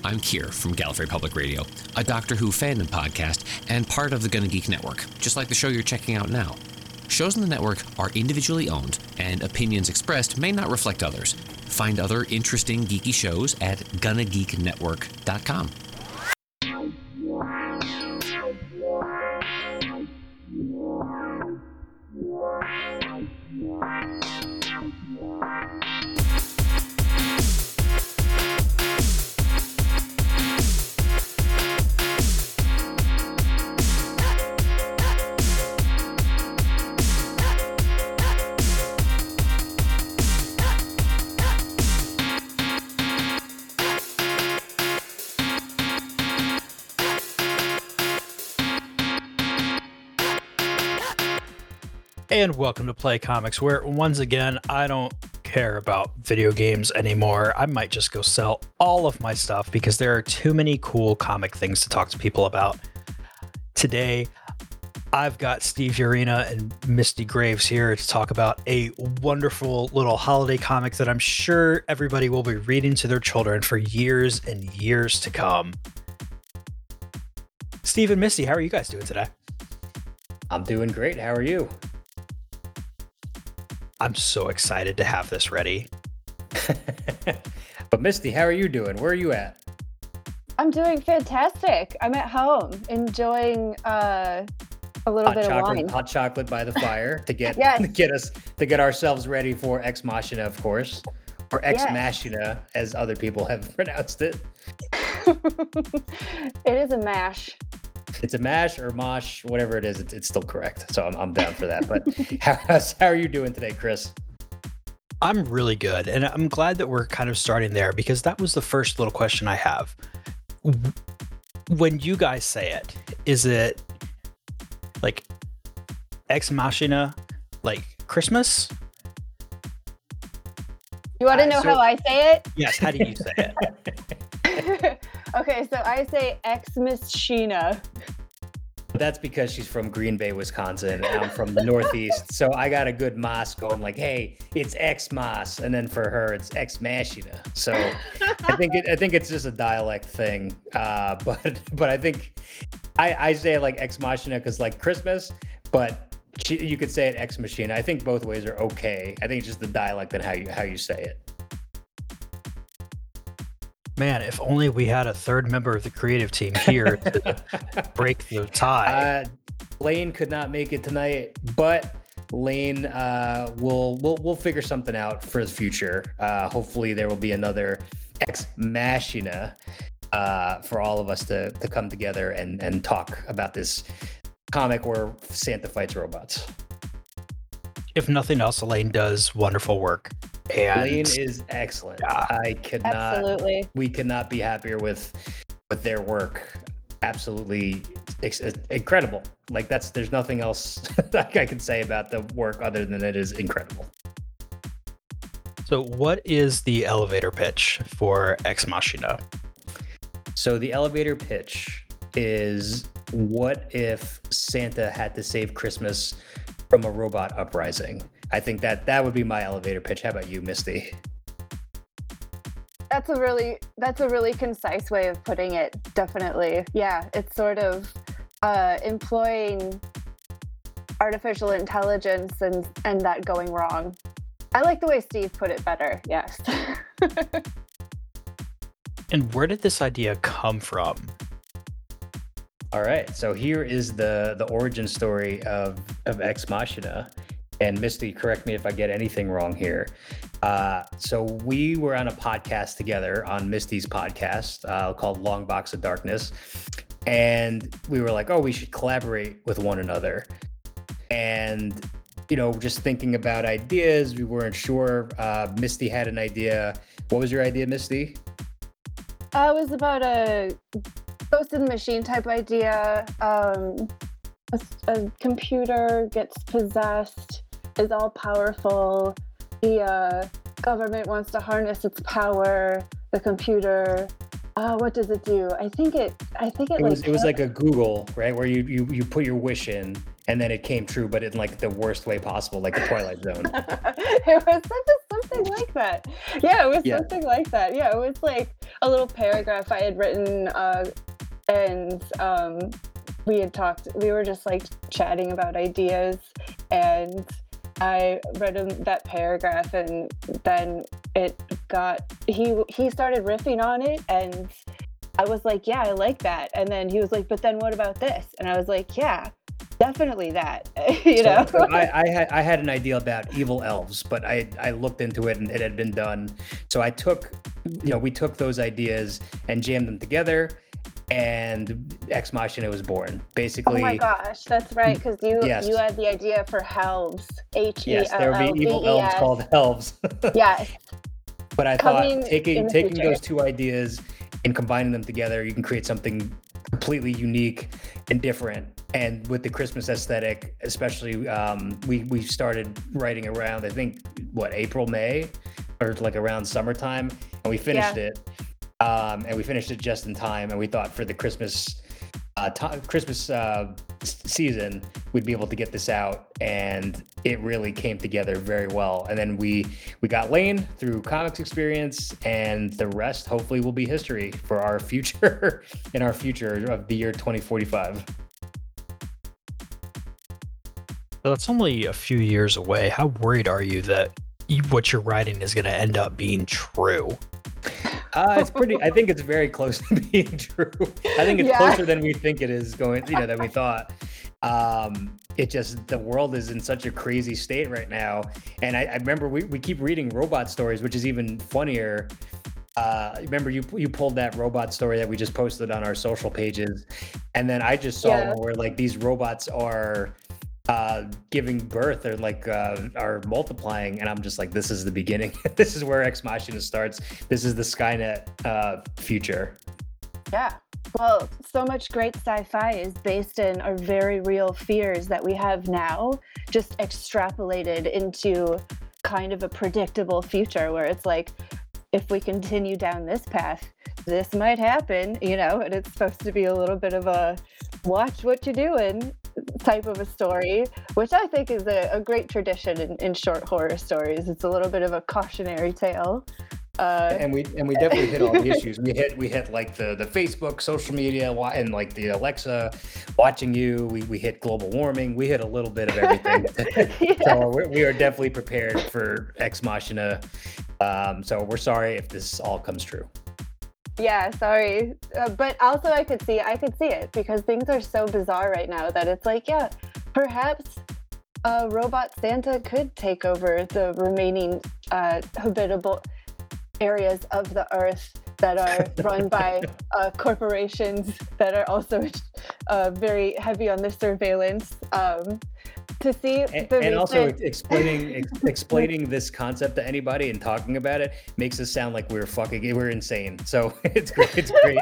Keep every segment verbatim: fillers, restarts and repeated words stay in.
I'm Kier from Gallifrey Public Radio, a Doctor Who fandom podcast and part of the Gonna Geek Network, just like the show you're checking out now. Shows on the network are individually owned, and opinions expressed may not reflect others. Find other interesting geeky shows at gonna geek network dot com. And welcome to Play Comics, where once again, I don't care about video games anymore. I might just go sell all of my stuff because there are too many cool comic things to talk to people about. Today, I've got Steve Urena and Misty Graves here to talk about a wonderful little holiday comic that I'm sure everybody will be reading to their children for years and years to come. Steve and Misty, how are you guys doing today? I'm doing great. How are you? I'm so excited to have this ready. But Misty, how are you doing? Where are you at? I'm doing fantastic. I'm at home enjoying uh, a little hot bit chocolate, of wine. Hot chocolate by the fire to get Yes. to get us to get ourselves ready for Ex Machina, of course, or Ex Yes. Machina, as other people have pronounced it. It is a mash. It's a mash or mosh, whatever it is. It's, it's still correct. So I'm I'm down for that. But how how are you doing today, Chris? I'm really good, and I'm glad that we're kind of starting there because that was the first little question I have. When you guys say it, is it like Ex Machina, like Christmas? You want to Uh, know so- how I say it? Yes, how do you say it? Okay, so I say Ex Machina. That's because she's from Green Bay, Wisconsin, and I'm from the Northeast. So I got a good mas going like, hey, it's Ex Mas, and then for her, it's Ex Machina. So I think it, I think it's just a dialect thing. Uh, but but I think I, I say it like Ex Machina because like Christmas, but she, you could say it Ex Machina. I think both ways are okay. I think it's just the dialect and how you how you say it. Man, if only we had a third member of the creative team here to break the tie. Uh, Lane could not make it tonight, but Lane uh, will we'll we'll figure something out for the future. Uh, hopefully, there will be another Ex Machina uh, for all of us to to come together and and talk about this comic where Santa fights robots. If nothing else, Elaine does wonderful work. And Lane is excellent. Yeah. I could not. Absolutely. We could not be happier with with their work. Absolutely ex- incredible. Like that's there's nothing else that I can say about the work other than it is incredible. so what is the elevator pitch for Ex Machina? So the elevator pitch is, what if Santa had to save Christmas from a robot uprising? I think that that would be my elevator pitch. How about you, Misty? That's a really that's a really concise way of putting it. Definitely. Yeah, it's sort of uh, employing artificial intelligence and and that going wrong. I like the way Steve put it better. Yes. And where did this idea come from? All right, so here is the the origin story of of Ex Machina. And Misty, correct me if I get anything wrong here. Uh, so we were on a podcast together on Misty's podcast uh, called Long Box of Darkness. And we were like, oh, we should collaborate with one another. And, you know, just thinking about ideas, we weren't sure. Uh, Misty had an idea. What was your idea, Misty? Uh, it was about a ghost in the machine type idea. Um, a, a computer gets possessed, is all powerful. The uh, government wants to harness its power. The computer, uh, what does it do? I think it. I think it. It was like, it was like a Google, right, where you you you put your wish in, and then it came true, but in like the worst way possible, like the Twilight Zone. It was such a, something like that. Yeah, it was Yeah. something like that. Yeah, it was like a little paragraph I had written, uh, and um, we had talked. We were just like chatting about ideas, and I read him that paragraph, and then it got he he started riffing on it, and I was like, yeah, I like that. And then he was like, but then what about this? And I was like, yeah, definitely that. you so, know, so I, I had I had an idea about evil elves, but I I looked into it and it had been done. So I took, you know, we took those ideas and jammed them together, and Ex Machina was born. Basically. Oh my gosh, that's right, because you yes. you had the idea for Helves. H E L L V E S. Yes, there would be evil elves called Helves. Yes. But I thought Coming taking taking future. those two ideas and combining them together, you can create something completely unique and different. And with the Christmas aesthetic, especially, um, we we started writing around, I think, what, April, May, or like around summertime, and we finished Yeah. it. Um, and we finished it just in time. And we thought for the Christmas uh, t- Christmas uh, season, we'd be able to get this out, and it really came together very well. And then we we got Lane through Comics Experience, and the rest hopefully will be history for our future in our future of the year twenty forty-five. So that's only a few years away. How worried are you that you, what you're writing is going to end up being true? Uh, it's pretty. I think it's very close to being true. I think it's Yeah. closer than we think it is going. You know, than we thought. Um, it just the world is in such a crazy state right now. And I, I remember we, we keep reading robot stories, which is even funnier. Uh, remember you you pulled that robot story that we just posted on our social pages, and then I just saw Yeah. one where like these robots are uh giving birth or like uh are multiplying, and I'm just like, this is the beginning. This is where Ex Machina starts. This is the Skynet uh future. Yeah. Well, so much great sci-fi is based in our very real fears that we have now, just extrapolated into kind of a predictable future where it's like, if we continue down this path, this might happen, you know, and it's supposed to be a little bit of a watch what you're doing type of a story, which I think is a, a great tradition in, in short horror stories. It's a little bit of a cautionary tale. Uh, and we and we definitely hit all the issues. We hit we hit like the the Facebook, social media, and like the Alexa watching you. We we hit global warming. We hit a little bit of everything. Yeah. So we're, we are definitely prepared for Ex Machina. Um, so we're sorry if this all comes true. Yeah, sorry. Uh, but also I could see I could see it because things are so bizarre right now that it's like, yeah, perhaps uh, robot Santa could take over the remaining uh, habitable areas of the earth that are run by uh, corporations that are also uh, very heavy on the surveillance. Um, to see And, the and also recent- explaining ex- explaining this concept to anybody and talking about it makes us sound like we're fucking we're insane. So it's great. It's great.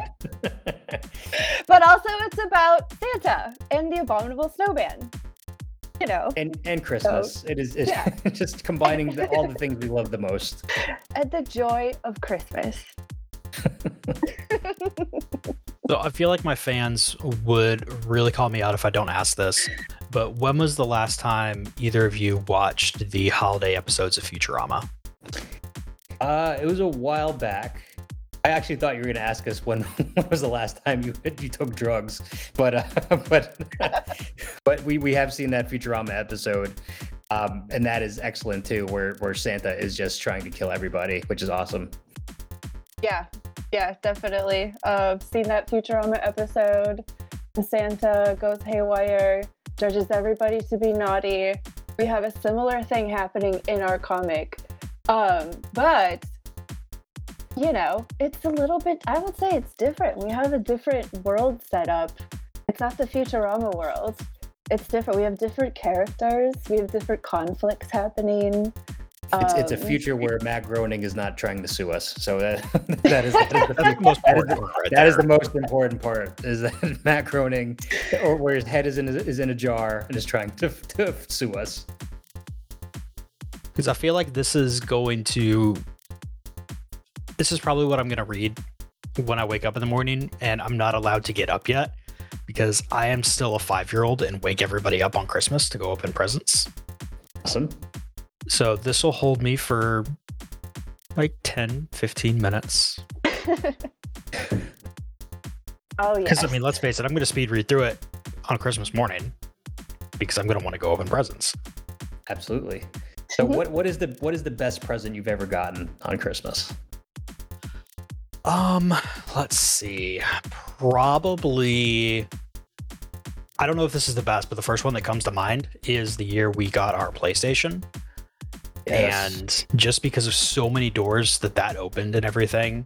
but also it's about Santa and the abominable snowman. You know, and and Christmas. It is it's yeah. just combining the, all the things we love the most. and the joy of Christmas. So I feel like my fans would really call me out if I don't ask this, but when was the last time either of you watched the holiday episodes of Futurama? Uh, it was a while back. I actually thought you were going to ask us when, when was the last time you you took drugs, but uh, but but we, we have seen that Futurama episode, um, and that is excellent too, where where Santa is just trying to kill everybody, which is awesome. Yeah, yeah, definitely. Uh, I've seen that Futurama episode. Santa goes haywire, judges everybody to be naughty. We have a similar thing happening in our comic. Um, but, you know, it's a little bit, I would say it's different. We have a different world set up. It's not the Futurama world. It's different. We have different characters. We have different conflicts happening. It's, it's a Um, future where Matt Groening is not trying to sue us. So that that is that is the, That's the most that is important the- part right that is there. the most important part. Is that Matt Groening, or where his head is in a, is in a jar and is trying to to sue us. Because I feel like this is going to, this is probably what I'm going to read when I wake up in the morning, and I'm not allowed to get up yet because I am still a five-year-old and wake everybody up on Christmas to go open presents. Awesome. So this will hold me for like ten, fifteen minutes. Oh yeah. Because I mean, let's face it, I'm going to speed read through it on Christmas morning because I'm going to want to go open presents. Absolutely. So Mhm. what what is the what is the best present you've ever gotten on Christmas? Um, let's see. Probably. I don't know if this is the best, but the first one that comes to mind is the year we got our PlayStation. Yes. And just because of so many doors that that opened and everything.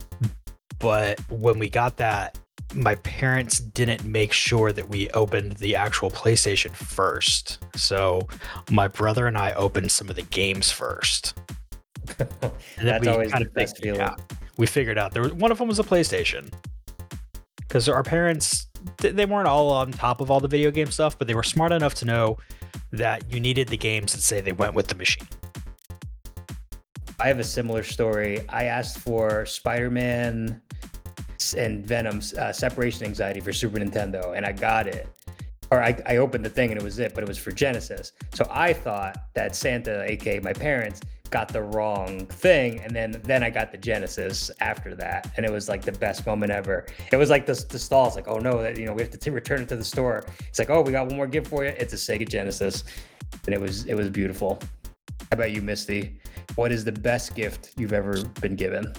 But when we got that, my parents didn't make sure that we opened the actual PlayStation first. So my brother and I opened some of the games first. And then That's we always kind the of best figured it feeling. out. We figured out there was one of them was a PlayStation. Because our parents, th- they weren't all on top of all the video game stuff, but they were smart enough to know that you needed the games that say they went with the machine. I have a similar story. I asked for Spider-Man and Venom's uh, Separation Anxiety for Super Nintendo, and I got it. Or I, I opened the thing and it was it, but it was for Genesis. So I thought that Santa, aka my parents, got the wrong thing, and then then I got the Genesis after that, and it was like the best moment ever. It was like the the stall's like, oh no, that you know we have to t- return it to the store. It's like, oh, we got one more gift for you. It's a Sega Genesis, and it was it was beautiful. How about you, Misty? What is the best gift you've ever been given?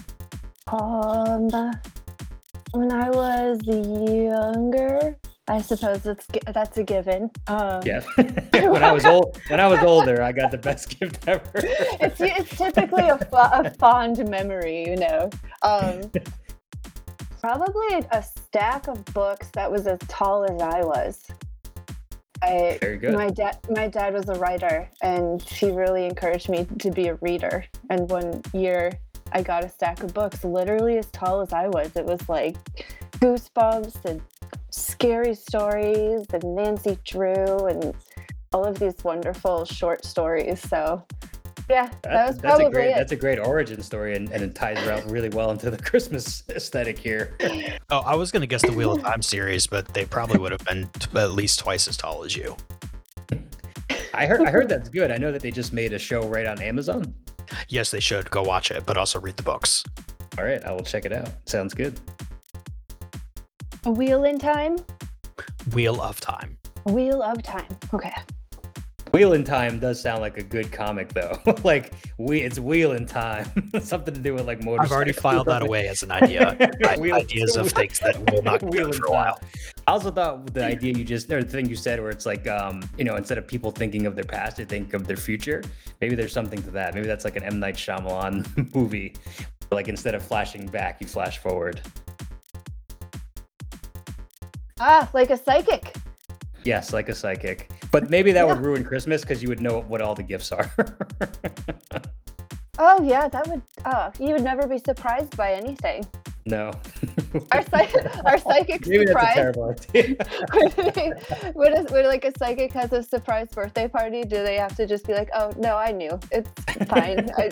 Um, when I was younger, I suppose it's gi- that's a given. Um, Yeah. when I was old, when I was older, I got the best gift ever. it's it's typically a, fo- a fond memory, you know. Um, probably a stack of books that was as tall as I was. I Very good. my dad my dad was a writer, and he really encouraged me to be a reader. And one year, I got a stack of books literally as tall as I was. It was like Goosebumps and Scary Stories and Nancy Drew and all of these wonderful short stories. So yeah, that, That- was that's probably a great it. that's a great origin story, and, and it ties around really well into the Christmas aesthetic here. Oh, I was going to guess the Wheel of Time series, but they probably would have been t- at least twice as tall as you. I heard I heard that's good. I know that they just made a show right on Amazon. Yes, they should go watch it, but also read the books. All right, I will check it out. Sounds good. A Wheel in Time? Wheel of Time. Wheel of Time. Okay. Wheel in Time does sound like a good comic though. like we it's Wheel in Time. Something to do with like motorcycles. I've already filed that away as an idea. I- Wheel- ideas of things that will not Wheel go in for a while. Time. I also thought the idea you just or the thing you said where it's like um, you know, instead of people thinking of their past, they think of their future. Maybe there's something to that. Maybe that's like an M. Night Shyamalan movie. Like instead of flashing back, you flash forward. Ah, like a psychic. Yes, like a psychic. But maybe that would ruin Christmas because you would know what all the gifts are. Oh yeah, that would. Oh, you would never be surprised by anything. No. Our psych- our psychic Maybe that's a surprise. terrible idea. when, is, when like a psychic has a surprise birthday party, do they have to just be like, "Oh no, I knew. It's fine." I,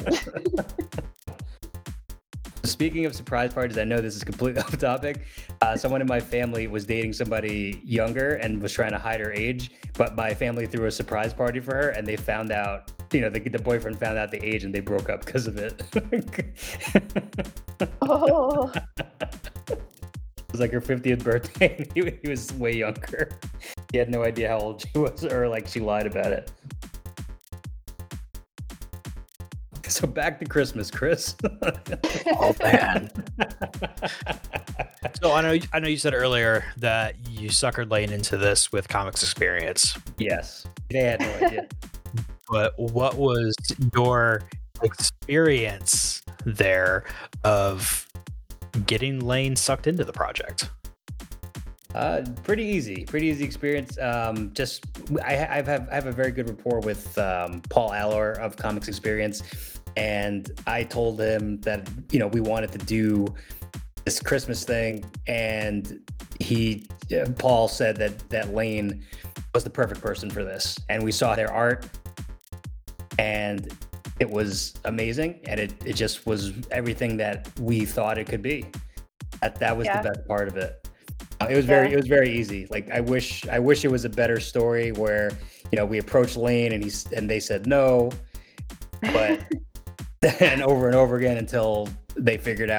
Speaking of surprise parties, I know this is completely off topic. Uh, someone in my family was dating somebody younger and was trying to hide her age, but my family threw a surprise party for her, and they found out, you know, the, the boyfriend found out the age, and they broke up because of it. oh, It was like her fiftieth birthday, and he, he was way younger. He had no idea how old she was, or like she lied about it. So back to Christmas, Chris. Oh man. So I know I know you said earlier that you suckered Lane into this with Comics Experience, Yes, they had no idea. but what was your experience there of getting Lane sucked into the project? Uh, pretty easy, pretty easy experience. Um, just I, I have I have a very good rapport with um, Paul Allor of Comics Experience, and I told him that you know we wanted to do this Christmas thing, and he uh, Paul said that that Lane was the perfect person for this, and we saw their art, and it was amazing, and it it just was everything that we thought it could be. That that was Yeah. the best part of it. Uh, It was very, Yeah. it was very easy. Like I wish, I wish it was a better story where you know we approached Lane and he's and they said no, but and over and over again until they figured out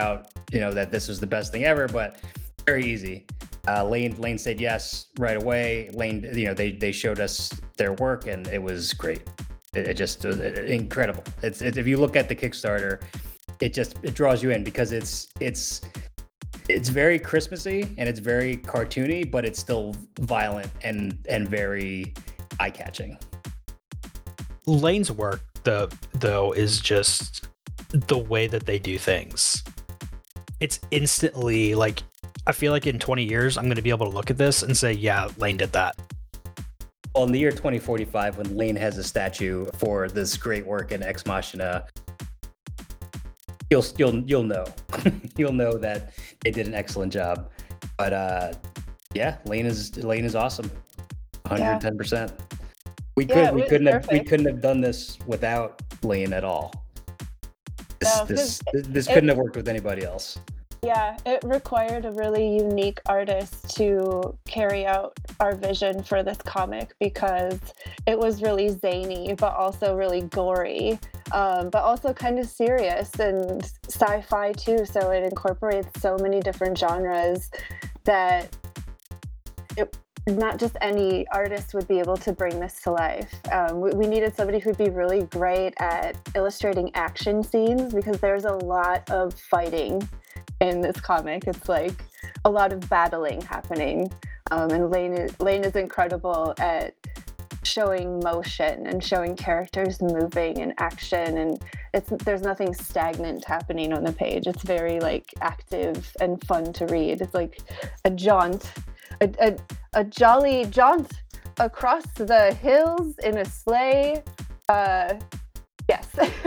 you know, that this was the best thing ever, but very easy. Uh, Lane Lane said yes right away. Lane, you know, they they showed us their work, and it was great. It, it just was incredible. It's it, if you look at the Kickstarter, it just it draws you in because it's it's it's very Christmassy and it's very cartoony, but it's still violent and and very eye catching. Lane's work, the though, is just the way that they do things. It's instantly like, I feel like in twenty years, I'm going to be able to look at this and say, yeah, Lane did that. Well, in the year twenty forty-five, when Lane has a statue for this great work in Ex Machina, you'll you'll you'll know, you'll know that they did an excellent job. But uh, yeah, Lane is Lane is awesome, one hundred ten percent. We could Yeah, it we was couldn't have we perfect. couldn't have done this without Lane at all. This No, this 'cause this it- couldn't have worked with anybody else. Yeah, it required a really unique artist to carry out our vision for this comic because it was really zany, but also really gory, um, but also kind of serious and sci-fi too. So it incorporates so many different genres that it, not just any artist would be able to bring this to life. Um, we, we needed somebody who'd be really great at illustrating action scenes because there's a lot of fighting in this comic. It's like a lot of battling happening, um, and Lane is, Lane is incredible at showing motion and showing characters moving and action, and it's there's nothing stagnant happening on the page. It's very like active and fun to read. It's like a jaunt, a, a, a jolly jaunt across the hills in a sleigh. Uh, Yes.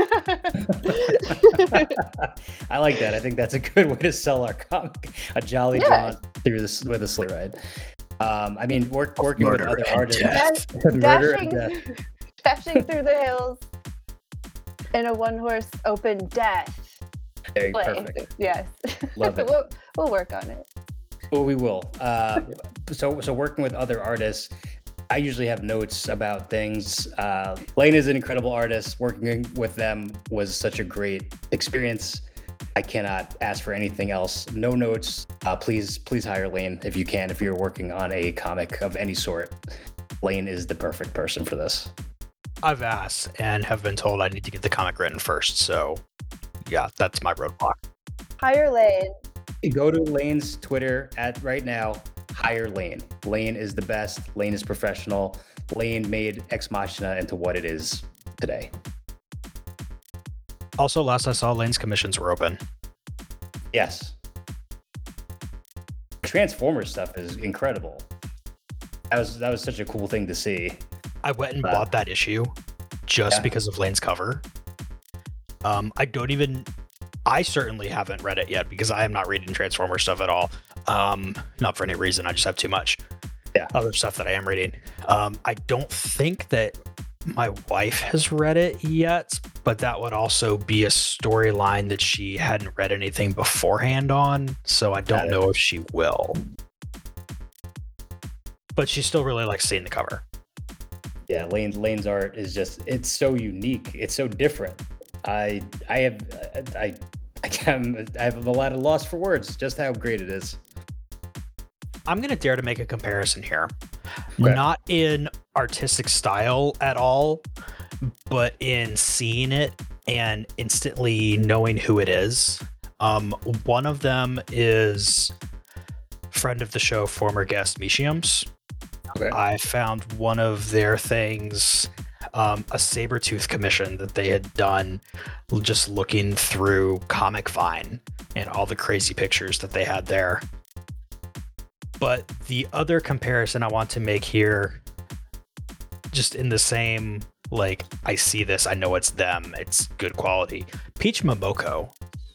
I like that. I think that's a good way to sell our comic. A jolly Yeah. jaunt through this with a sleigh ride. Um, I mean, work, working with Murder other and artists. death. Murder and dashing, death. dashing through the hills in a one-horse open death. Very Play. perfect. Yes. Love it. we'll, we'll work on it. Well, we will. Uh, so, so working with other artists, I usually have notes about things. Uh, Lane is an incredible artist. Working with them was such a great experience. I cannot ask for anything else. No notes. Uh, please, please hire Lane if you can. If you're working on a comic of any sort, Lane is the perfect person for this. I've asked and have been told I need to get the comic written first. So, yeah, that's my roadblock. Hire Lane. Go to Lane's Twitter at right now. Hire Lane. Lane is the best. Lane is professional. Lane made Ex Machina into what it is today. Also, last I saw, Lane's commissions were open. Yes. Transformers stuff is incredible. That was that was such a cool thing to see. I went and Uh, bought that issue just yeah. because of Lane's cover. Um, I don't even. I certainly haven't read it yet because I am not reading Transformers stuff at all. Um, not for any reason. I just have too much Yeah. other stuff that I am reading. Um, I don't think that my wife has read it yet, but that would also be a storyline that she hadn't read anything beforehand on. So I don't Got it. know if she will. But she still really likes seeing the cover. Yeah, Lane Lane's art is just it's so unique. It's so different. I I have I I can I have a lot of loss for words just how great it is. I'm going to dare to make a comparison here. Okay. Not in artistic style at all, but in seeing it and instantly knowing who it is. Um, one of them is friend of the show, former guest Mishiums. Okay. I found one of their things, um, a Sabretooth commission that they had done just looking through Comic Vine and all the crazy pictures that they had there. But the other comparison I want to make here, just in the same, like, I see this, I know it's them, it's good quality. Peach Momoko.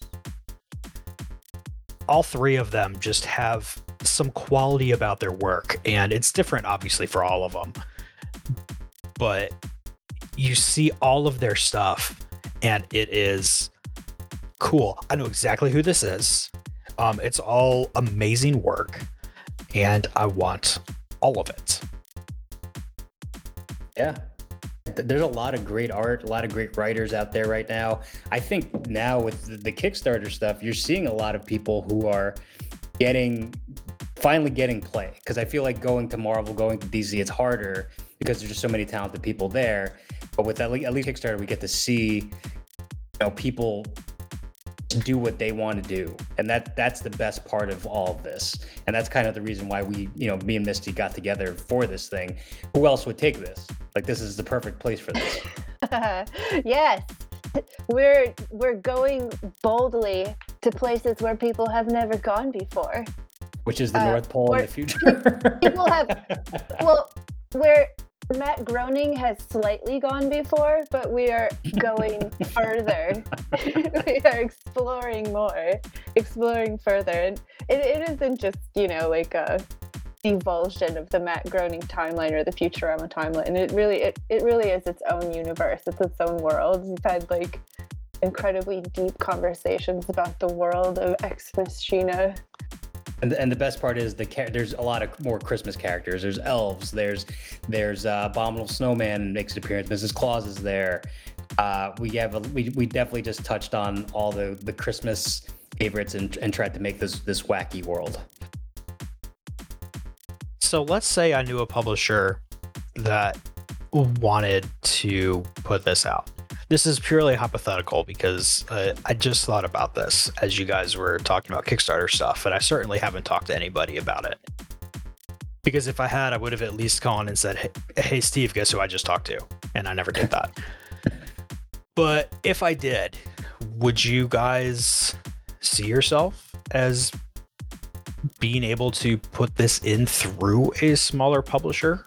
All three of them just have some quality about their work, and it's different, obviously, for all of them. But you see all of their stuff, and it is cool. I know exactly who this is. Um, it's all amazing work. And I want all of it. Yeah. There's a lot of great art, a lot of great writers out there right now. I think now with the Kickstarter stuff, you're seeing a lot of people who are getting, finally getting play. Because I feel like going to Marvel, going to D C, it's harder because there's just so many talented people there. But with at least, at least Kickstarter, we get to see, you know, people do what they want to do, and that that's the best part of all of this. And that's kind of the reason why we, you know, me and Misty got together for this thing. Who else would take this? Like, this is the perfect place for this. Yes, we're we're going boldly to places where people have never gone before, which is the uh, North Pole in the future. People have, well, where Matt Groening has slightly gone before, but we are going further. We are exploring more, exploring further. And it, it isn't just, you know, like a evulsion of the Matt Groening timeline or the Futurama timeline. It really, it, it really is its own universe. It's its own world. We've had like incredibly deep conversations about the world of Ex Machina. And the, and the best part is the there's a lot of more Christmas characters. There's elves. There's there's uh, Abominable Snowman makes an appearance. Missus Claus is there. Uh, we have a, we we definitely just touched on all the, the Christmas favorites and and tried to make this this wacky world. So let's say I knew a publisher that wanted to put this out. This is purely hypothetical because uh, I just thought about this as you guys were talking about Kickstarter stuff, and I certainly haven't talked to anybody about it. Because if I had, I would have at least gone and said, hey, hey Steve, guess who I just talked to? And I never did that. But if I did, would you guys see yourself as being able to put this in through a smaller publisher?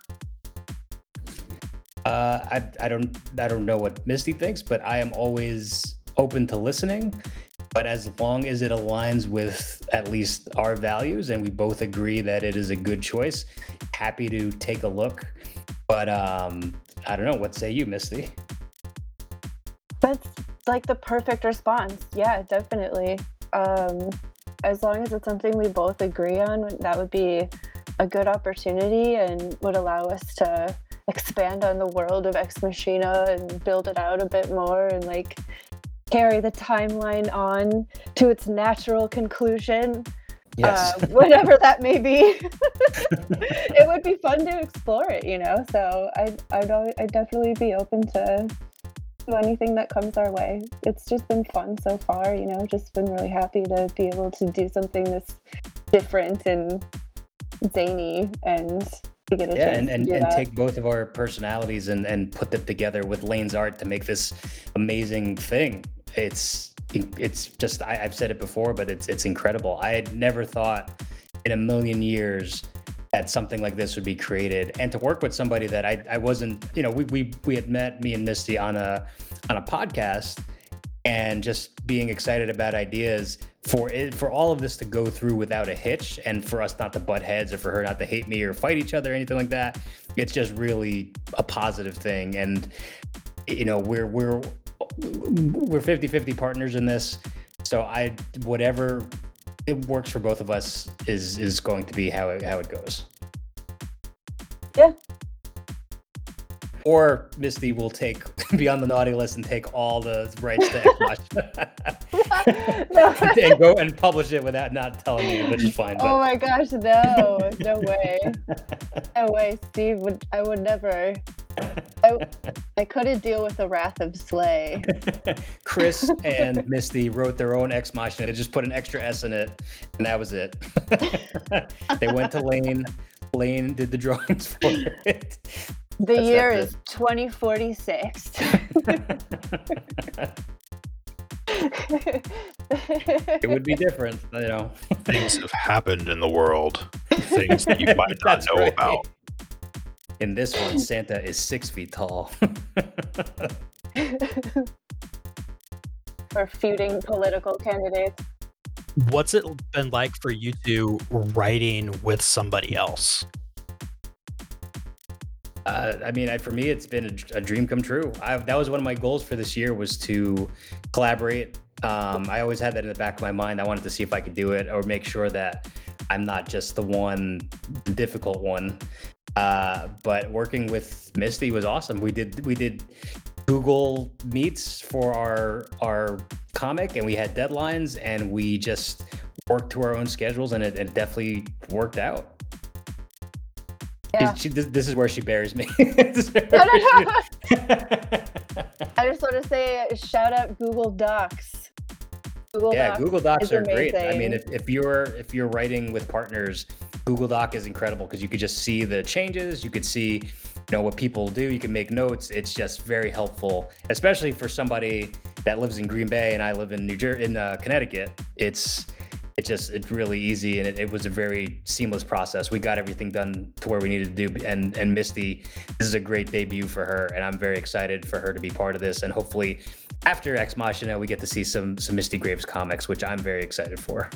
Uh, I I don't I don't know what Misty thinks, but I am always open to listening. But as long as it aligns with at least our values and we both agree that it is a good choice, happy to take a look. But um, I don't know. What say you, Misty? That's like the perfect response. Yeah, definitely. Um, as long as it's something we both agree on, that would be a good opportunity and would allow us to expand on the world of Ex Machina and build it out a bit more and like carry the timeline on to its natural conclusion. Yes. Uh, whatever that may be. It would be fun to explore it, you know? So I'd, I'd, I'd definitely be open to anything that comes our way. It's just been fun so far, you know, just been really happy to be able to do something that's different and zany and to get a yeah, chance and, to and, do and that. take both of our personalities and, and put them together with Lane's art to make this amazing thing. It's it's just, I, I've said it before, but it's it's incredible. I had never thought in a million years that something like this would be created, and to work with somebody that I, I wasn't, you know, we, we we had met, me and Misty, on a on a podcast, and just being excited about ideas for it, for all of this to go through without a hitch, and for us not to butt heads or for her not to hate me or fight each other or anything like that. It's just really a positive thing. And, you know, we're, we're, we're fifty-fifty partners in this. So I, whatever it works for both of us is, is going to be how it, how it goes. Yeah. Or Misty will take Beyond the Naughty List and take all the rights to Ex Machina and go and publish it without not telling me, which is fine. But... Oh my gosh, no, no way. No way, Steve would, I would never, I, I couldn't deal with the wrath of Slay. Chris and Misty wrote their own Ex Machina. They just put an extra S in it, and that was it. They went to Lane. Lane did the drawings for it. The That's year it. is twenty forty-six. It would be different, you know. Things have happened in the world. Things that you might not That's know right. about. In this one, Santa is six feet tall. For feuding political candidates. What's it been like for you two writing with somebody else? Uh, I mean, I, for me, it's been a, a dream come true. I, that was one of my goals for this year, was to collaborate. Um, I always had that in the back of my mind. I wanted to see if I could do it or make sure that I'm not just the one, the difficult one. Uh, but working with Misty was awesome. We did we did Google Meets for our our comic, and we had deadlines, and we just worked to our own schedules, and it, it definitely worked out. Yeah. She, this, this is where she buries me. No, no, no. I just want to say shout out Google Docs. Google yeah, Docs Google Docs is are great. I amazing. mean, if, if you're if you're writing with partners, Google Doc is incredible because you could just see the changes. You could see, you know, what people do. You can make notes. It's just very helpful, especially for somebody that lives in Green Bay and I live in New Jersey, in uh, Connecticut. It's It's just, it's really easy, and it, it was a very seamless process. We got everything done to where we needed to do, and and Misty, this is a great debut for her, and I'm very excited for her to be part of this, and hopefully after Ex Machina, we get to see some some Misty Graves comics, which I'm very excited for.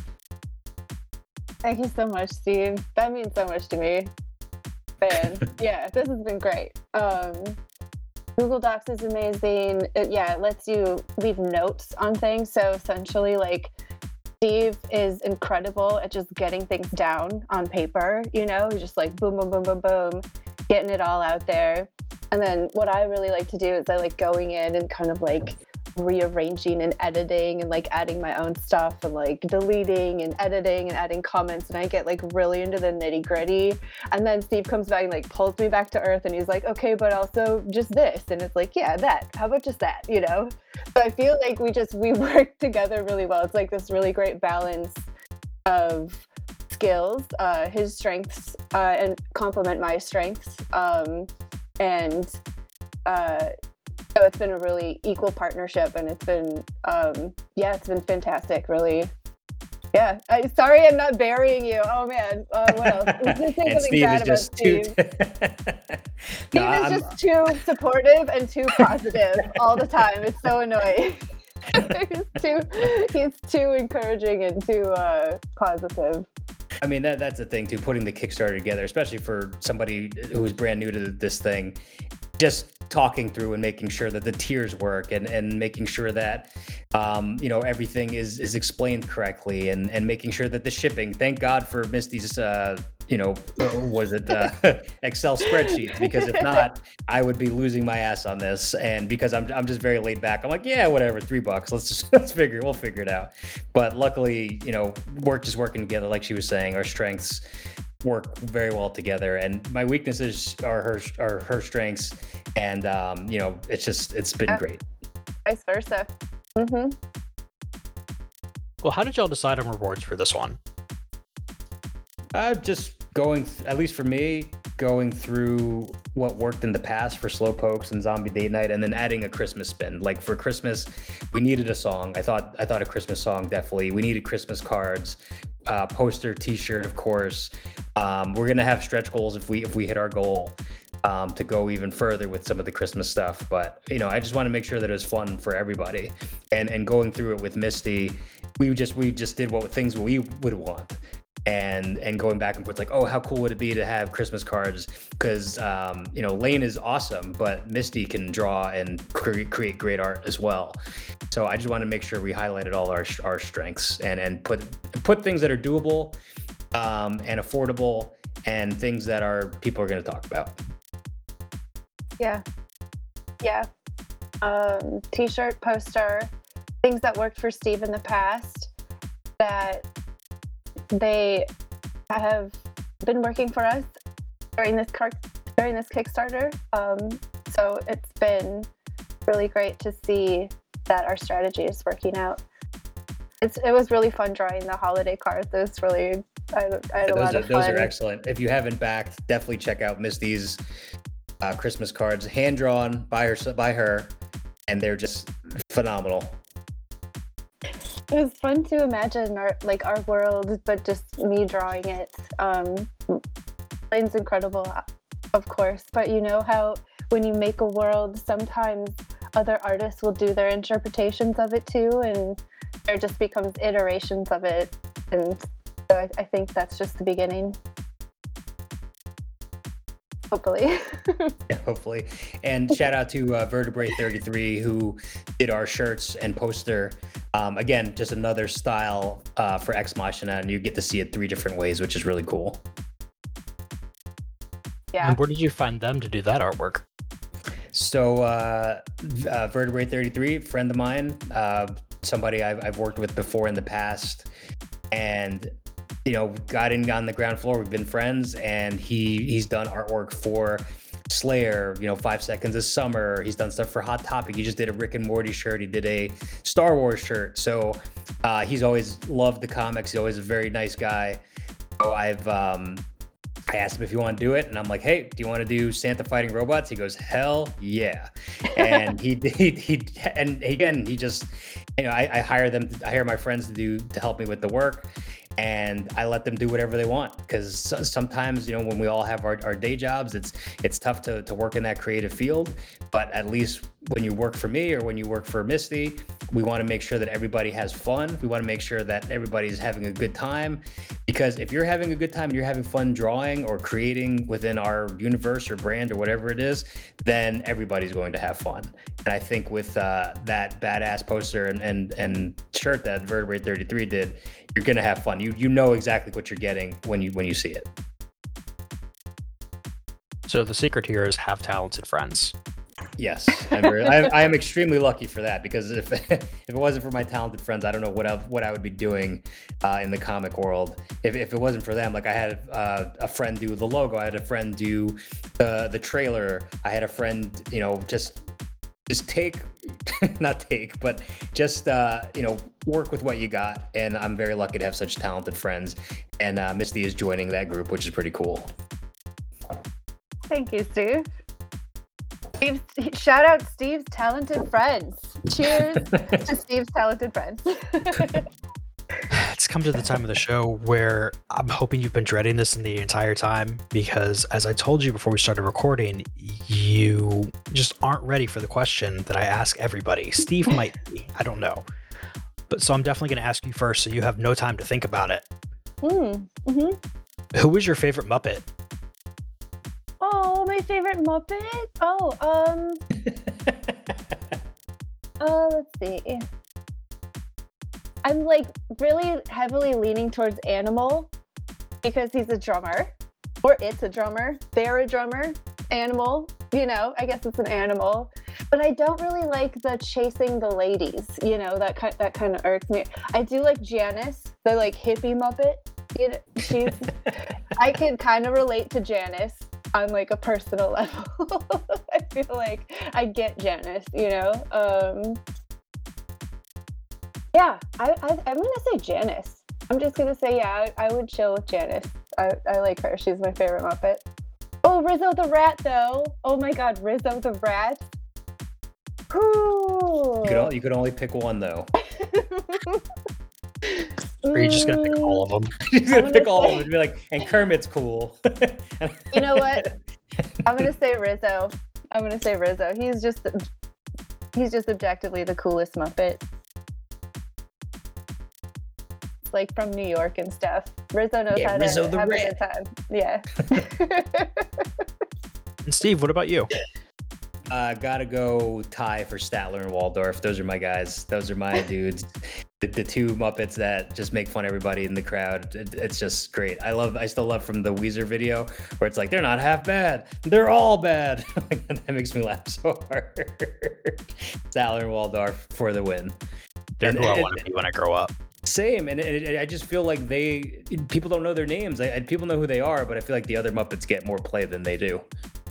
Thank you so much, Steve. That means so much to me. Man, yeah, this has been great. Um, Google Docs is amazing. It, yeah, it lets you leave notes on things. So essentially, like, Steve is incredible at just getting things down on paper, you know, just like boom, boom, boom, boom, boom, getting it all out there. And then what I really like to do is I like going in and kind of like rearranging and editing and like adding my own stuff and like deleting and editing and adding comments, and I get like really into the nitty gritty. And then Steve comes back and like pulls me back to earth, and he's like, okay, but also just this. And it's like, yeah, that, how about just that, you know? So I feel like we just, we work together really well. It's like this really great balance of skills, uh, his strengths uh, and complement my strengths. Um, and uh, so it's been a really equal partnership, and it's been, um, yeah, it's been fantastic, really. Yeah. I, sorry, I'm not burying you. Oh man. Uh, what else? Let's just say And something Steve bad is just about too. Steve. No, Steve is I'm- just too supportive and too positive all the time. It's so annoying. he's too, he's too encouraging and too uh, positive. I mean, that that's the thing too, putting the Kickstarter together, especially for somebody who's brand new to this thing, just talking through and making sure that the tiers work, and, and making sure that, um, you know, everything is, is explained correctly, and, and making sure that the shipping, thank God for Misty's, uh, you know, was it uh, Excel spreadsheets, because if not, I would be losing my ass on this. And because I'm, I'm just very laid back, I'm like, yeah, whatever, three bucks. Let's just, let's figure, we'll figure it out. But luckily, you know, work is working together. Like she was saying, our strengths work very well together, and my weaknesses are her, are her strengths. And, um, you know, it's just, it's been Yeah. great. Vice versa. Mm-hmm. Well, how did y'all decide on rewards for this one? Uh, just going, th- at least for me, going through what worked in the past for Slowpokes and Zombie Date Night, and then adding a Christmas spin. Like for Christmas, we needed a song. I thought, I thought a Christmas song, definitely. We needed Christmas cards, uh, poster, T-shirt, of course. Um, we're gonna have stretch goals if we if we hit our goal, um, to go even further with some of the Christmas stuff. But you know, I just want to make sure that it was fun for everybody, and and going through it with Misty, we just we just did what things we would want. And and going back and forth, like, oh, how cool would it be to have Christmas cards? Because um, you know, Lane is awesome, but Misty can draw and cre- create great art as well. So I just want to make sure we highlighted all our our strengths, and and put put things that are doable, um, and affordable, and things that are people are going to talk about. Yeah. Yeah. Um, t-shirt, poster, things that worked for Steve in the past that they have been working for us during this car- during this Kickstarter. Um, so it's been really great to see that our strategy is working out. It's, it was really fun drawing the holiday cards. It was really, I, I had a those lot are, of fun. Those are excellent. If you haven't backed, definitely check out Misty's uh, Christmas cards, hand drawn by her by her, and they're just phenomenal. It was fun to imagine our like our world, but just me drawing it. Um, Lane's incredible, of course, but you know how when you make a world, sometimes other artists will do their interpretations of it too, and there just becomes iterations of it. And so I, I think that's just the beginning. Hopefully. Yeah, hopefully. And shout out to uh, Vertebrae thirty-three, who did our shirts and poster. Um, again, just another style uh, for Ex Machina, and you get to see it three different ways, which is really cool. Yeah. And where did you find them to do that artwork? So, uh, uh, Vertebrae thirty-three, friend of mine, uh, somebody I've, I've worked with before in the past, and you know, got in on the ground floor. We've been friends, and he he's done artwork for Slayer, you know, Five Seconds of Summer. He's done stuff for Hot Topic. He just did a Rick and Morty shirt. He did a Star Wars shirt. So uh, he's always loved the comics. He's always a very nice guy. So I've um, I asked him if he wanted to do it, and I'm like, hey, do you want to do Santa fighting robots? He goes, hell yeah. And he he, he and again, he just, you know, I, I hire them, I hire my friends to do to help me with the work. And I let them do whatever they want, because sometimes, you know, when we all have our, our day jobs, it's it's tough to, to work in that creative field. But at least when you work for me or when you work for Misty, we want to make sure that everybody has fun. We want to make sure that everybody's having a good time, because if you're having a good time and you're having fun drawing or creating within our universe or brand or whatever it is, then everybody's going to have fun. And I think with uh, that badass poster and, and, and shirt that Vertebrae thirty-three did, you're going to have fun. You you know exactly what you're getting when you when you see it. So the secret here is have talented friends. Yes, I'm very, I, I am extremely lucky for that, because if if it wasn't for my talented friends, I don't know what I, what I would be doing uh, in the comic world. If if it wasn't for them, like I had uh, a friend do the logo, I had a friend do the the trailer, I had a friend, you know, just just take, not take, but just uh, you know, work with what you got. And I'm very lucky to have such talented friends. And uh, Misty is joining that group, which is pretty cool. Thank you, Steve. Steve, shout out Steve's talented friends. Cheers to Steve's talented friends. It's come to the time of the show where I'm hoping you've been dreading this in the entire time, because as I told you before we started recording, you just aren't ready for the question that I ask everybody. Steve might be, I don't know. But so I'm definitely going to ask you first, so you have no time to think about it. Mm, mm-hmm. Who was your favorite Muppet? Oh, my favorite Muppet? Oh, um... uh, let's see. I'm like really heavily leaning towards Animal, because he's a drummer, or it's a drummer. They're a drummer. Animal, you know, I guess it's an animal. But I don't really like the chasing the ladies, you know, that kind that kind of irks me. I do like Janice, the like hippie Muppet. You know, she's I can kind of relate to Janice on like a personal level. I feel like I get Janice, you know. Um, yeah, I, I I'm gonna say Janice. I'm just gonna say yeah. I, I would chill with Janice. I, I like her. She's my favorite Muppet. Oh, Rizzo the Rat though. Oh my God, Rizzo the Rat. Ooh. You could, you could only pick one though. Or are you just gonna pick all of them? You're just gonna pick all of them and be like, and Kermit's cool. You know what? I'm gonna say Rizzo. I'm gonna say Rizzo. He's just he's just objectively the coolest Muppet. Like from New York and stuff. Rizzo knows yeah, how Rizzo to the have Rat. a good time. Yeah. And Steve, what about you? Uh, gotta go Ty for Statler and Waldorf. Those are my guys. Those are my dudes. The, the two Muppets that just make fun of everybody in the crowd. It, it's just great. I love. I still love from the Weezer video where it's like they're not half bad. They're all bad. That makes me laugh so hard. Statler and Waldorf for the win. They're And who I it- want to be when I grow up. Same, and it, it, I just feel like they people don't know their names. I, I, people know who they are, but I feel like the other Muppets get more play than they do.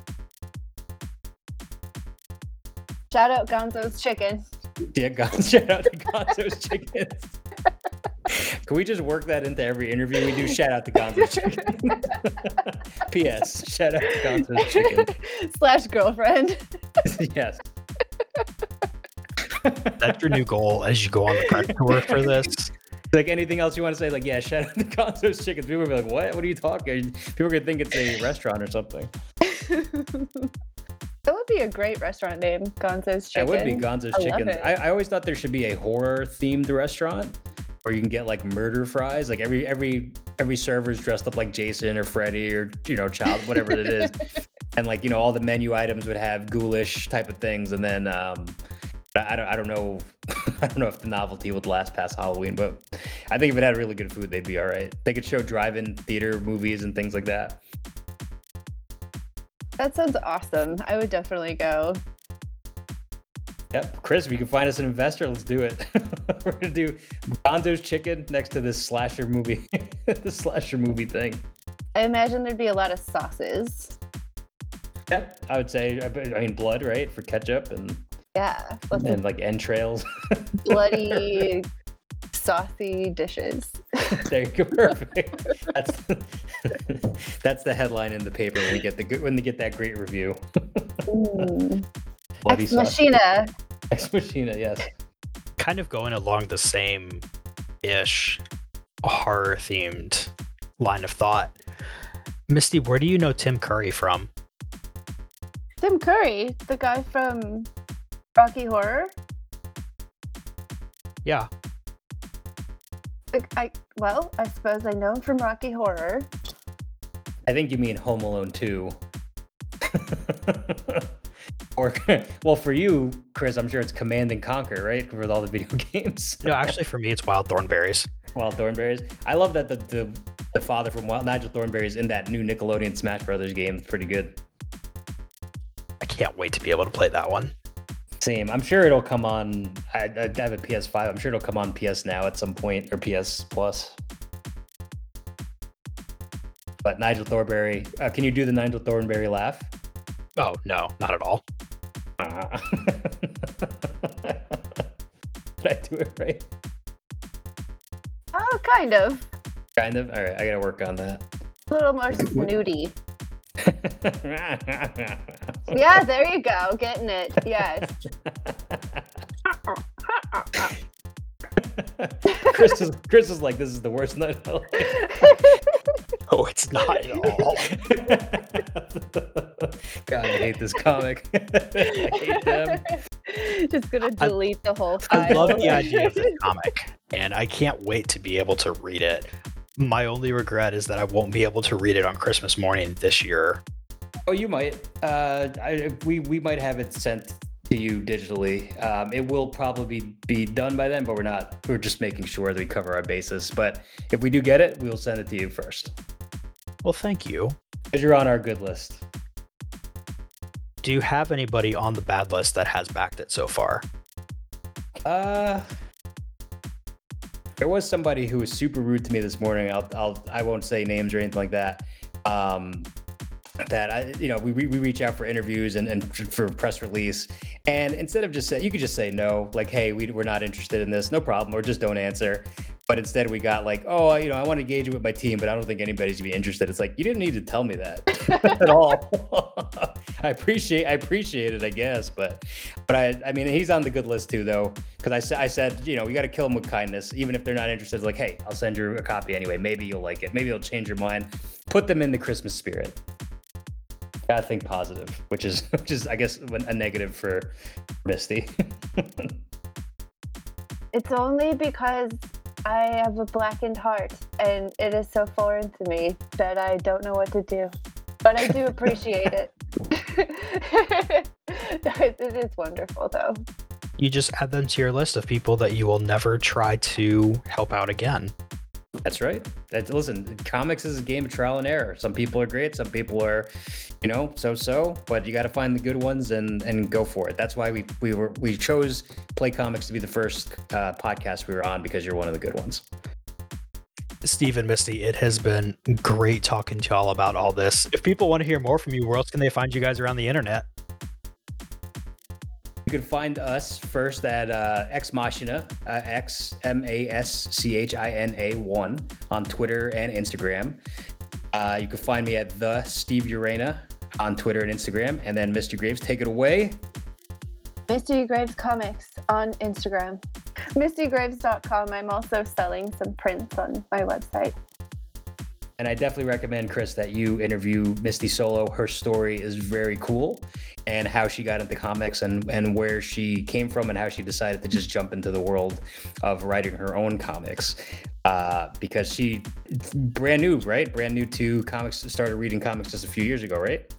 Shout out Gonzo's Chicken. Yeah, Gon- shout out to Gonzo's Chickens. Can we just work that into every interview we do? Shout out to Gonzo's Chicken. P S. Shout out to Gonzo's Chicken. Slash girlfriend. Yes. That's your new goal as you go on the press tour for this. Like anything else you want to say? Like, yeah, shout out to Gonzo's Chickens. People will be like, what? What are you talking? People are going to think it's a restaurant or something. That would be a great restaurant name, Gonzo's Chicken. It would be Gonzo's I love Chickens. it. I, I always thought there should be a horror themed restaurant where you can get like murder fries. Like every every every server's dressed up like Jason or Freddy or, you know, Child, whatever it is. And like, you know, all the menu items would have ghoulish type of things. And then um, I don't I don't know I don't know if the novelty would last past Halloween, but I think if it had really good food, they'd be all right. They could show drive-in theater movies and things like that. That sounds awesome. I would definitely go. Yep, Chris, if you can find us an investor, let's do it. We're gonna do Gonzo's Chicken next to this slasher movie, the slasher movie thing. I imagine there'd be a lot of sauces. Yeah, I would say. I mean, blood, right, for ketchup, and Yeah, lots and of like entrails. bloody, saucy dishes. There you go, perfect. That's that's the headline in the paper when we get the good when they get that great review. Mm. Bloody Ex saucy. Machina. Ex Machina, yes. Kind of going along the same ish horror themed line of thought. Misty, where do you know Tim Curry from? Tim Curry, the guy from Rocky Horror. Yeah. Like, I well, I suppose I know him from Rocky Horror. I think you mean Home Alone two. Or, well, for you, Chris, I'm sure it's Command and Conquer, right? With all the video games. No, actually, for me, it's Wild Thornberries. Wild Thornberries. I love that the, the the father from Wild Nigel Thornberry is in that new Nickelodeon Smash Brothers game. It's pretty good. I can't wait to be able to play that one. Same. I'm sure it'll come on. I, I have a P S five. I'm sure it'll come on P S Now at some point, or P S Plus. But Nigel Thornberry, uh, can you do the Nigel Thornberry laugh? Oh, no, not at all. Uh, Did I do it right? Oh, kind of. Kind of. All right, I gotta work on that. A little more snooty. Yeah, there you go. Getting it. Yes. Chris is Chris is like, this is the worst night of my life. Oh, it's not at all. God, I hate this comic. I hate them. Just gonna delete the whole I file. love the idea of this comic, and I can't wait to be able to read it. My only regret is that I won't be able to read it on Christmas morning this year. Oh, you might. Uh, I, we we might have it sent to you digitally. Um, it will probably be done by then, but we're not. We're just making sure that we cover our bases. But if we do get it, we will send it to you first, Well, thank you. because you're on our good list. Do you have anybody on the bad list that has backed it so far? Uh, there was somebody who was super rude to me this morning. I'll, I'll, I won't say names or anything like that. Um, that I, you know, we we reach out for interviews and, and for press release, and instead of just say, you could just say no, like, hey, we we're not interested in this, no problem, or just don't answer. But instead we got like, oh, you know, I want to engage it with my team, but I don't think anybody's gonna be interested. It's like, you didn't need to tell me that at all. I appreciate, I appreciate it, I guess, but, but I, I mean, he's on the good list too, though, because I said, I said, you know, we got to kill them with kindness, even if they're not interested. It's like, hey, I'll send you a copy anyway. Maybe you'll like it. Maybe you'll change your mind. Put them in the Christmas spirit. Gotta think positive, which is, which is, I guess, a negative for Misty. It's only because I have a blackened heart, and it is so foreign to me that I don't know what to do. But I do appreciate it. It is wonderful, though. You just add them to your list of people that you will never try to help out again. That's right. That's, listen, comics is a game of trial and error. Some people are great. Some people are, you know, so-so. But you got to find the good ones and and go for it. That's why we we were we chose Play Comics to be the first uh, podcast we were on, because you're one of the good ones. Steve and Misty, it has been great talking to y'all about all this. If people want to hear more from you, where else can they find you guys around the internet? You can find us first at uh, Ex Machina, uh, X M A S C H I N A one on Twitter and Instagram. Uh, you can find me at the Steve Urena on Twitter and Instagram. And then Mister Graves, take it away. Misty Graves Comics on Instagram. misty graves dot com. I'm also selling some prints on my website. And I definitely recommend, Chris, that you interview Misty solo. Her story is very cool, and how she got into comics and, and where she came from and how she decided to just jump into the world of writing her own comics. Uh, because she, brand new, right? Brand new to comics, started reading comics just a few years ago, right?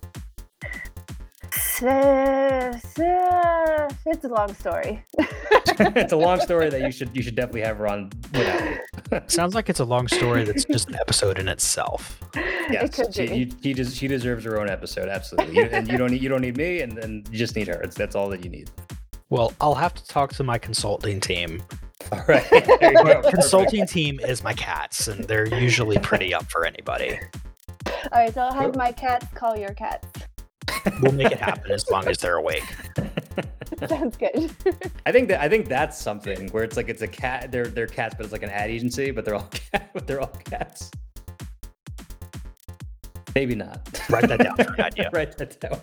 It's a long story. It's a long story that you should you should definitely have her on without me. Sounds like it's a long story that's just an episode in itself. Yes, It could she, be. you, she, des- she deserves her own episode, absolutely. You, and you don't need you don't need me, and then you just need her. It's, that's all that you need. Well, I'll have to talk to my consulting team. All right. There you go. Consulting team is my cats, and they're usually pretty up for anybody. All right, so I'll have my cats call your cats. We'll make it happen as long as they're awake. Sounds good. I think that I think that's something where it's like it's a cat. They're they're cats, but it's like an ad agency, but they're all cat, but they're all cats. Maybe not. Write that down for an idea. Write that down.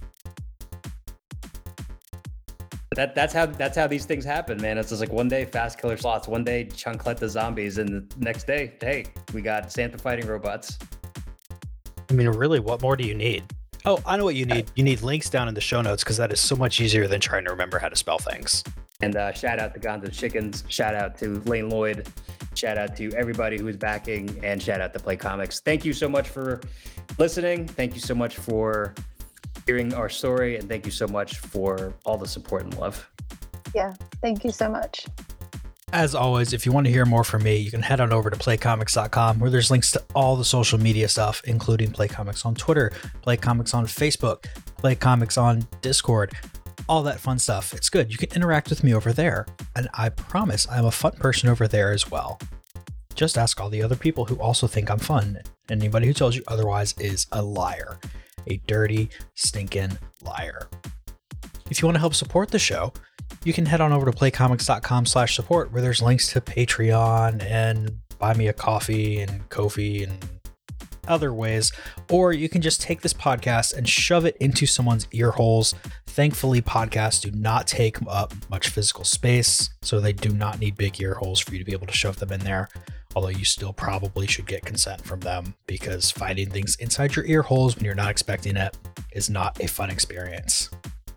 That that's how that's how these things happen, man. It's just like one day fast killer slots, one day Chuncletta zombies, and the next day, hey, we got Santa fighting robots. I mean, really, what more do you need? Oh, I know what you need. You need links down in the show notes because that is so much easier than trying to remember how to spell things. And uh, shout out to Gonzo Chickens, shout out to Lane Lloyd, shout out to everybody who is backing, and shout out to Play Comics. Thank you so much for listening. Thank you so much for hearing our story, and thank you so much for all the support and love. Yeah, thank you so much. As always, if you want to hear more from me, you can head on over to play comics dot com where there's links to all the social media stuff, including Play Comics on Twitter, Play Comics on Facebook, Play Comics on Discord, all that fun stuff. It's good. You can interact with me over there, and I promise I'm a fun person over there as well. Just ask all the other people who also think I'm fun. Anybody who tells you otherwise is a liar. A dirty, stinking liar. If you want to help support the show, you can head on over to play comics dot com slash support where there's links to Patreon and Buy Me a Coffee and Ko-fi and other ways. Or you can just take this podcast and shove it into someone's ear holes. Thankfully, podcasts do not take up much physical space, so they do not need big ear holes for you to be able to shove them in there. Although you still probably should get consent from them because finding things inside your ear holes when you're not expecting it is not a fun experience.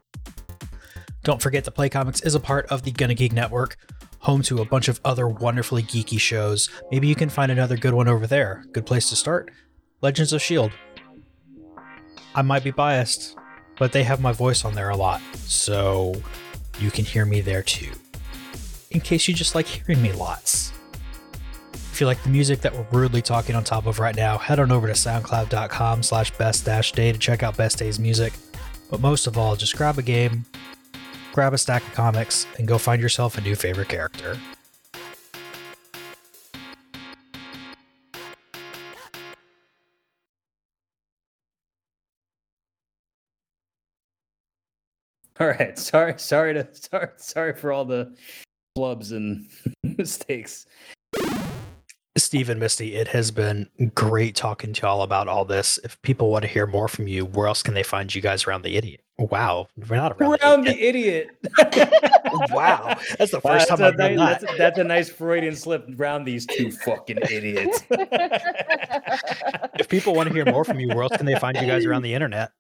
Don't forget that Play Comics is a part of the Gonna Geek Network, home to a bunch of other wonderfully geeky shows. Maybe you can find another good one over there. Good place to start? Legends of S H I E L D. I might be biased, but they have my voice on there a lot, so you can hear me there too. In case you just like hearing me lots. If you like the music that we're rudely talking on top of right now, head on over to soundcloud dot com slash best dash day to check out Best Day's music. But most of all, just grab a game, grab a stack of comics, and go find yourself a new favorite character. All right, sorry, sorry to sorry, sorry for all the flubs and mistakes. Steve and Misty, it has been great talking to y'all about all this. If people want to hear more from you, where else can they find you guys around the idiot? Wow, we're not around, Around the the idiot. Wow, that's the Wow, first that's time a I've done nice, that. That's, a, that's a nice Freudian slip around these two fucking idiots. If people want to hear more from you, where else can they find you guys around the internet?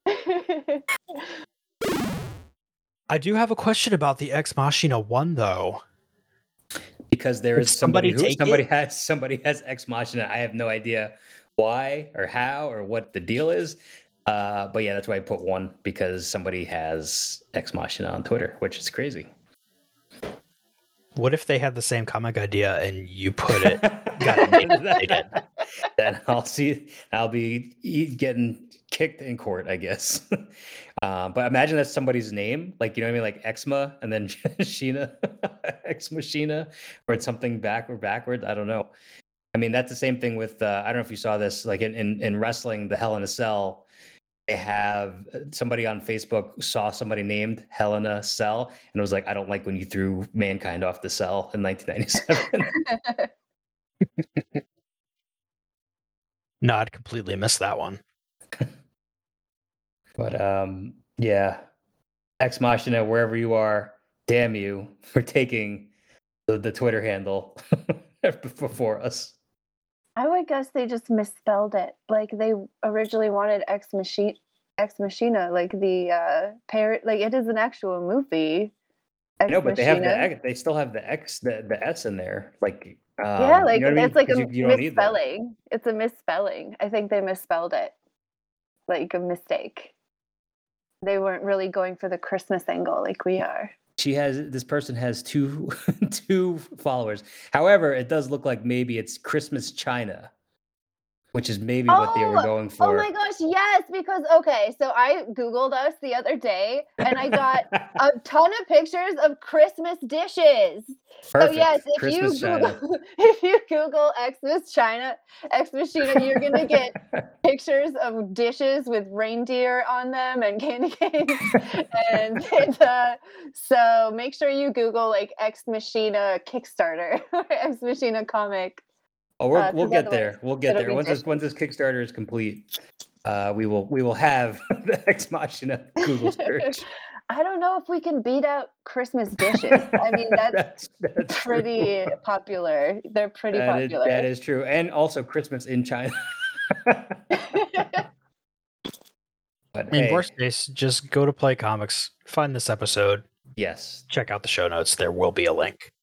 I do have a question about the Ex Machina one, though. Because there Did is somebody, somebody who take somebody it? has somebody has Ex Machina. I have no idea why or how or what the deal is. Uh, but yeah, that's why I put one, because somebody has Ex Machina on Twitter, which is crazy. What if they had the same comic idea and you put it? Got it made, they did. Then I'll see. I'll be e- getting kicked in court, I guess. Uh, but imagine that's somebody's name, like, you know what I mean, like Exma and then Sheena, Ex Machina, or it's something back or backwards. I don't know. I mean, that's the same thing with. Uh, I don't know if you saw this, like in, in in wrestling, the Hell in a Cell. They have somebody on Facebook saw somebody named Helena Cell, and it was like, I don't like when you threw Mankind off the cell in nineteen ninety-seven. No, I'd completely missed that one. But um, yeah, Ex Machina, wherever you are, damn you for taking the, the Twitter handle before us. I would guess they just misspelled it. Like they originally wanted Ex Machina, Ex Machina, like the uh, parent. Like it is an actual movie. Ex No, but they have the Machina. X- they still have the X, the, the S in there. Like um, Yeah, like you know what I mean? it's like 'Cause a you, you don't need that. misspelling. It's a misspelling. I think they misspelled it. Like a mistake. They weren't really going for the Christmas angle like we are. she has this person has two two followers. However, it does look like maybe it's Christmas China, which is maybe what they were Oh, going oh for. my gosh, yes, because okay, so I Googled us the other day and I got a ton of pictures of Christmas dishes. So Perfect. yes, if Christmas you China. Google if you Google Xmas China, Xmas China, you're gonna get pictures of dishes with reindeer on them and candy canes. And it's, uh, so make sure you Google like Ex Machina Kickstarter or Ex Machina comic. Oh, we're, Uh, we'll 'cause get otherwise there. We'll get it'll there. be Once this dishes. once this Kickstarter is complete, uh, we will we will have the Ex Machina Google search. I don't know if we can beat out Christmas dishes. I mean, that's that's that's pretty true. popular. They're pretty That is, popular. that is true, and also Christmas in China. But In hey, worst case, just go to Play Comics, find this episode, yes, check out the show notes. There will be a link.